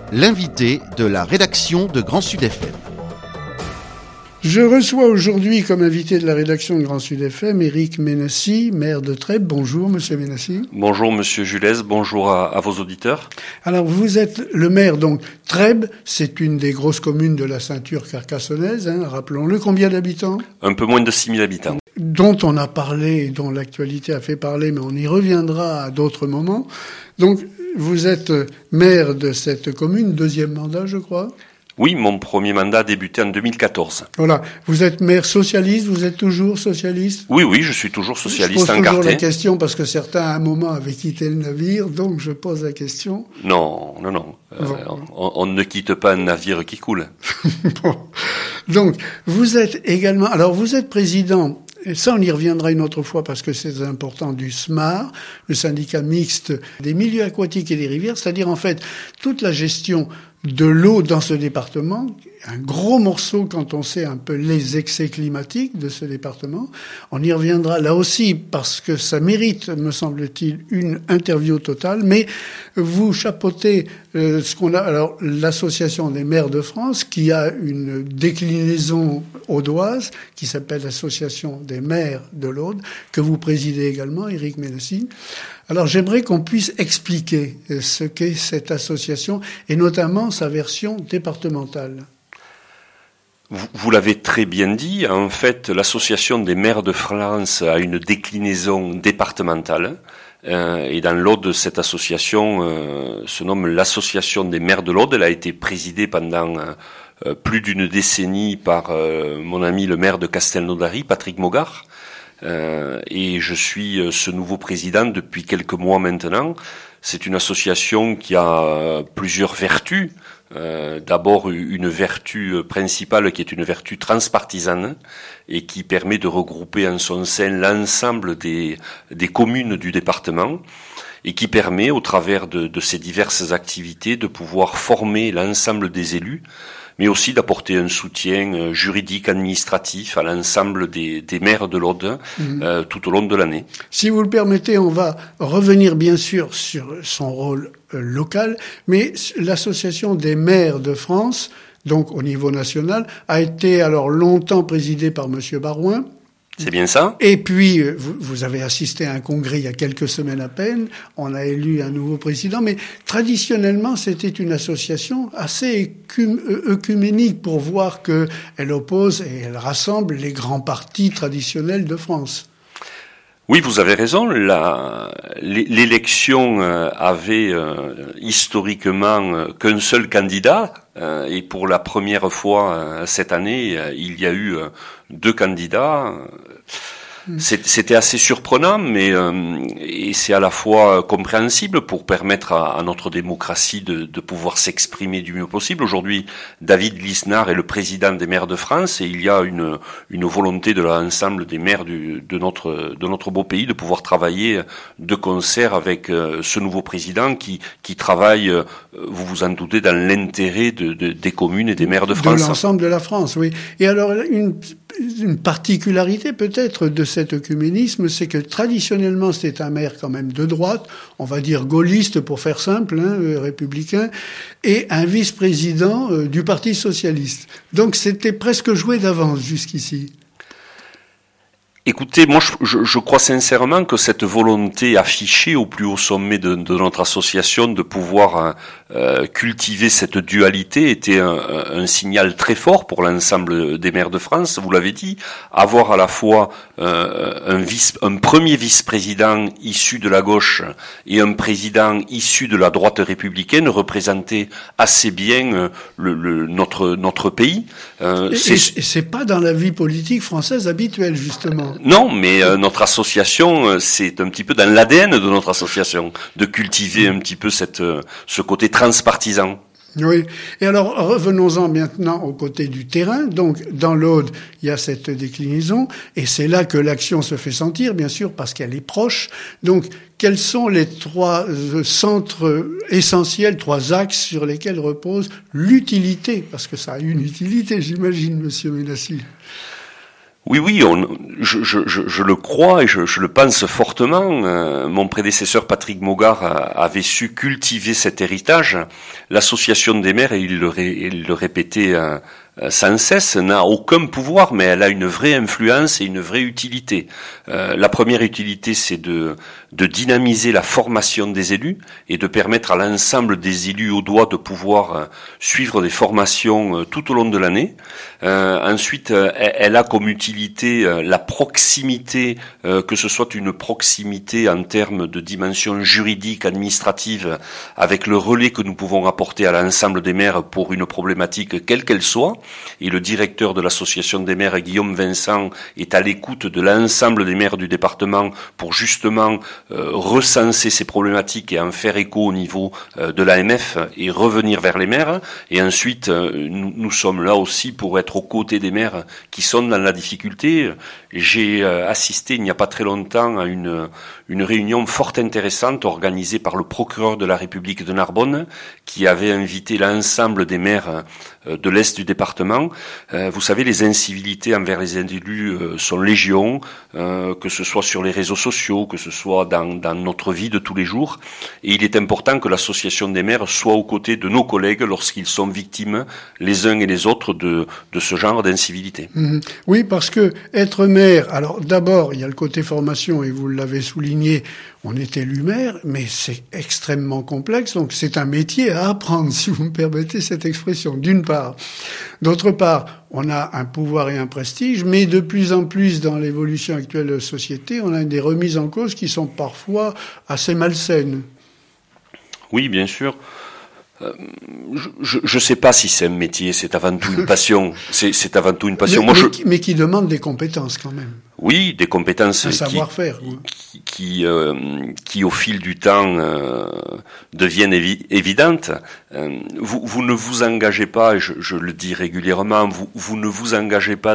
l'invité de la rédaction de Grand Sud FM. Je reçois aujourd'hui comme invité de la rédaction de Grand Sud FM Éric Ménassi, maire de Trèbes. Bonjour Monsieur Ménassi. Bonjour Monsieur Julès, bonjour à vos auditeurs. Alors vous êtes le maire, donc Trèbes, c'est une des grosses communes de la ceinture carcassonnaise, rappelons-le. Combien d'habitants ? Un peu moins de 6 000 habitants. Dont on a parlé, dont l'actualité a fait parler, mais on y reviendra à d'autres moments. Donc vous êtes maire de cette commune, deuxième mandat je crois ? Oui, mon premier mandat a débuté en 2014. Voilà. Vous êtes maire socialiste, vous êtes toujours socialiste ? Oui, je suis toujours socialiste encarté. Je pose toujours la question parce que certains, à un moment, avaient quitté le navire, donc je pose la question. Non. On ne quitte pas un navire qui coule. Bon. Donc, vous êtes également... Alors, vous êtes président... Et ça, on y reviendra une autre fois parce que c'est important, du SMAR, le syndicat mixte des milieux aquatiques et des rivières, c'est-à-dire en fait toute la gestion de l'eau dans ce département, un gros morceau quand on sait un peu les excès climatiques de ce département. On y reviendra là aussi parce que ça mérite, me semble-t-il, une interview totale, mais vous chapeautez alors l'association des maires de France qui a une déclinaison audoise qui s'appelle l'association des maires de l'Aude, que vous présidez également, Éric Ménassi. Alors j'aimerais qu'on puisse expliquer ce qu'est cette association et notamment sa version départementale. Vous l'avez très bien dit, en fait l'association des maires de France a une déclinaison départementale et dans l'Aude cette association se nomme l'association des maires de l'Aude. Elle a été présidée pendant plus d'une décennie par mon ami le maire de Castelnaudary, Patrick Mogard. Et je suis ce nouveau président depuis quelques mois maintenant. C'est une association qui a plusieurs vertus. D'abord une vertu principale qui est une vertu transpartisane et qui permet de regrouper en son sein l'ensemble des communes du département et qui permet au travers de ces diverses activités de pouvoir former l'ensemble des élus, mais aussi d'apporter un soutien juridique, administratif à l'ensemble des maires de l'Aude tout au long de l'année. Si vous le permettez, on va revenir bien sûr sur son rôle local, mais l'association des maires de France, donc au niveau national, a été alors longtemps présidée par Monsieur Barouin. C'est bien ça. Et puis, vous avez assisté à un congrès il y a quelques semaines à peine. On a élu un nouveau président. Mais traditionnellement, c'était une association assez œcuménique pour voir qu'elle oppose et elle rassemble les grands partis traditionnels de France. Oui, vous avez raison. L'élection avait historiquement qu'un seul candidat. Et pour la première fois cette année, il y a eu deux candidats. C'était assez surprenant, mais et c'est à la fois compréhensible pour permettre à notre démocratie de pouvoir s'exprimer du mieux possible. Aujourd'hui, David Lisnard est le président des maires de France et il y a une volonté de l'ensemble des maires de notre beau pays de pouvoir travailler de concert avec ce nouveau président qui travaille, vous vous en doutez, dans l'intérêt des communes et des maires de France. De l'ensemble de la France, oui. Et alors, une particularité peut-être de cet œcuménisme, c'est que traditionnellement c'était un maire quand même de droite, on va dire gaulliste pour faire simple, républicain, et un vice-président du Parti socialiste. Donc c'était presque joué d'avance jusqu'ici. Écoutez, moi je crois sincèrement que cette volonté affichée au plus haut sommet de notre association de pouvoir cultiver cette dualité était un signal très fort pour l'ensemble des maires de France. Vous l'avez dit, avoir à la fois un premier vice-président issu de la gauche et un président issu de la droite républicaine représentait assez bien notre pays. Et c'est pas dans la vie politique française habituelle justement. Non, mais notre association, c'est un petit peu dans l'ADN de notre association de cultiver un petit peu ce côté transpartisan. Oui. Et alors, revenons-en maintenant au côté du terrain. Donc, dans l'Aude, il y a cette déclinaison, et c'est là que l'action se fait sentir, bien sûr, parce qu'elle est proche. Donc, quels sont les trois centres essentiels, trois axes sur lesquels repose l'utilité? Parce que ça a une utilité, j'imagine, Monsieur Ménassi. Oui, je le crois et je le pense fortement. Mon prédécesseur Patrick Mogard avait su cultiver cet héritage. L'association des maires, et il le répétait sans cesse, n'a aucun pouvoir, mais elle a une vraie influence et une vraie utilité. La première utilité, c'est de dynamiser la formation des élus et de permettre à l'ensemble des élus audois de pouvoir suivre des formations tout au long de l'année. Ensuite, elle a comme utilité la proximité, que ce soit une proximité en termes de dimension juridique, administrative, avec le relais que nous pouvons apporter à l'ensemble des maires pour une problématique quelle qu'elle soit. Et le directeur de l'association des maires, Guillaume Vincent, est à l'écoute de l'ensemble des maires du département pour justement recenser ces problématiques et en faire écho au niveau de l'AMF et revenir vers les maires. Et ensuite, nous sommes là aussi pour être aux côtés des maires qui sont dans la difficulté. J'ai assisté il n'y a pas très longtemps à une réunion fort intéressante organisée par le procureur de la République de Narbonne qui avait invité l'ensemble des maires de l'Est du département. Vous savez, les incivilités envers les élus sont légion, que ce soit sur les réseaux sociaux, que ce soit dans notre vie de tous les jours. Et il est important que l'association des maires soit aux côtés de nos collègues lorsqu'ils sont victimes, les uns et les autres, de ce genre d'incivilité. Oui, parce que être maire, alors d'abord, il y a le côté formation, et vous l'avez souligné, on est élu maire, mais c'est extrêmement complexe, donc c'est un métier à apprendre, si vous me permettez cette expression, d'une part. D'autre part, on a un pouvoir et un prestige, mais de plus en plus dans l'évolution actuelle de la société, on a des remises en cause qui sont parfois assez malsaines. Oui, bien sûr. Je sais pas si c'est un métier, c'est avant tout une passion. C'est avant tout une passion. Mais qui demande des compétences quand même. Oui, des compétences. Un savoir-faire. Qui au fil du temps deviennent évidentes. Vous ne vous engagez pas, et je le dis régulièrement, vous ne vous engagez pas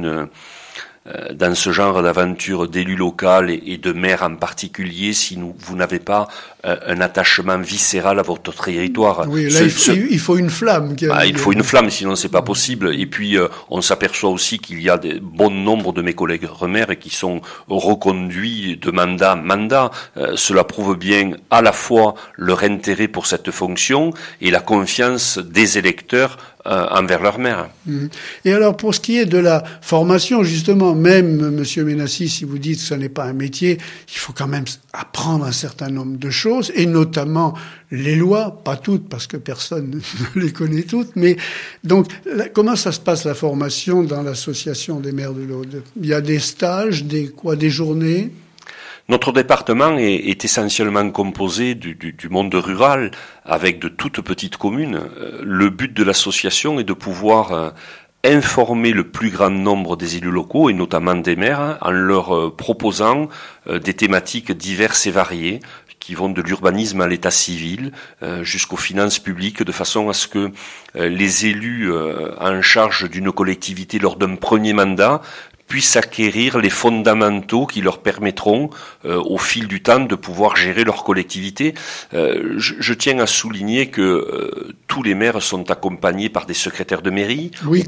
dans ce genre d'aventure d'élu local et de maire en particulier si vous n'avez pas un attachement viscéral à votre territoire. Oui, là, il faut une flamme. Il faut une flamme, sinon c'est pas possible. Et puis, on s'aperçoit aussi qu'il y a bon nombre de mes collègues maires qui sont reconduits de mandat en mandat. Cela prouve bien à la fois leur intérêt pour cette fonction et la confiance des électeurs envers leur maire. Et alors, pour ce qui est de la formation, justement, même, Monsieur Ménassi, si vous dites que ce n'est pas un métier, il faut quand même apprendre un certain nombre de choses, et notamment les lois, pas toutes, parce que personne ne les connaît toutes, mais donc, comment ça se passe, la formation dans l'association des maires de l'Aude? Il y a des stages, des journées? Notre département est essentiellement composé du monde rural, avec de toutes petites communes. Le but de l'association est de pouvoir informer le plus grand nombre des élus locaux, et notamment des maires, en leur proposant des thématiques diverses et variées, qui vont de l'urbanisme à l'état civil, jusqu'aux finances publiques, de façon à ce que les élus en charge d'une collectivité lors d'un premier mandat puissent acquérir les fondamentaux qui leur permettront, au fil du temps, de pouvoir gérer leur collectivité. Je tiens à souligner que tous les maires sont accompagnés par des secrétaires de mairie, oui,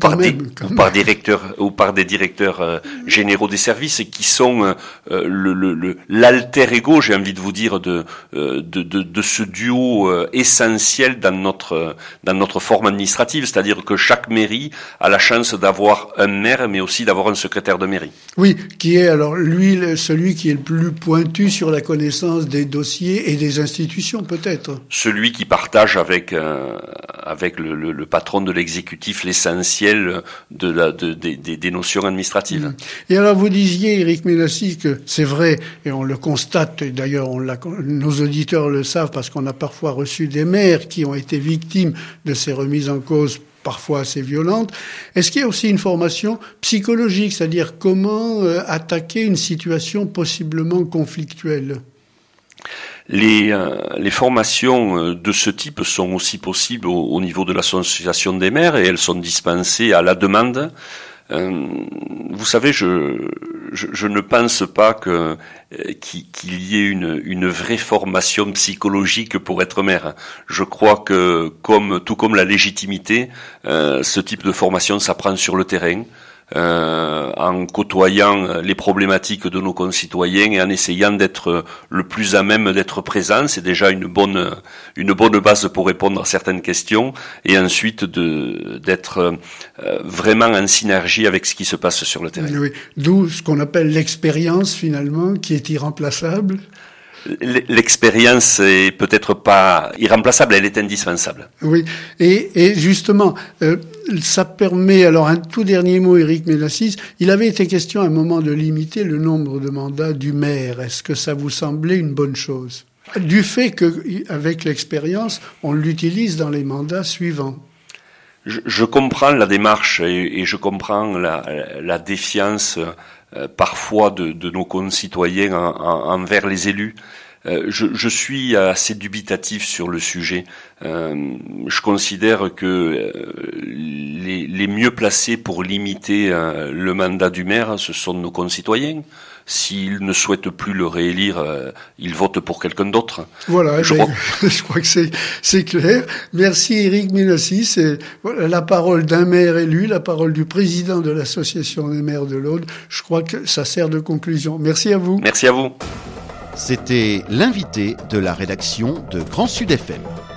ou par des directeurs généraux des services, qui sont l'alter ego, j'ai envie de vous dire, de ce duo essentiel dans notre forme administrative, c'est-à-dire que chaque mairie a la chance d'avoir un maire, mais aussi d'avoir un secrétaire de mairie. Oui, qui est alors lui celui qui est le plus pointu sur la connaissance des dossiers et des institutions, peut-être. Celui qui partage avec le patron de l'exécutif l'essentiel des notions administratives. Et alors vous disiez, Éric Ménassi, que c'est vrai, et on le constate, et d'ailleurs nos auditeurs le savent parce qu'on a parfois reçu des maires qui ont été victimes de ces remises en cause parfois assez violentes. Est-ce qu'il y a aussi une formation psychologique, c'est-à-dire comment attaquer une situation possiblement conflictuelle ? Les formations de ce type sont aussi possibles au niveau de l'association des maires, et elles sont dispensées à la demande. Vous savez, je ne pense pas qu'il y ait une vraie formation psychologique pour être maire. Je crois que tout comme la légitimité, ce type de formation s'apprend sur le terrain. en côtoyant les problématiques de nos concitoyens et en essayant d'être le plus à même d'être présent. C'est déjà une bonne base pour répondre à certaines questions, et ensuite d'être vraiment en synergie avec ce qui se passe sur le terrain. Oui. D'où ce qu'on appelle l'expérience, finalement, qui est irremplaçable. L'expérience est peut-être pas irremplaçable, elle est indispensable. Oui, et justement, ça permet, alors un tout dernier mot, Éric Ménassis, il avait été question à un moment de limiter le nombre de mandats du maire. Est-ce que ça vous semblait une bonne chose? Du fait qu'avec l'expérience, on l'utilise dans les mandats suivants. Je comprends la démarche et je comprends la défiance parfois de nos concitoyens envers les élus. Je suis assez dubitatif sur le sujet. Je considère que les mieux placés pour limiter le mandat du maire, ce sont nos concitoyens. S'ils ne souhaitent plus le réélire, ils votent pour quelqu'un d'autre. Voilà, je crois que c'est clair. Merci Éric Ménassis. C'est la parole d'un maire élu, la parole du président de l'association des maires de l'Aude. Je crois que ça sert de conclusion. Merci à vous. Merci à vous. C'était l'invité de la rédaction de Grand Sud FM.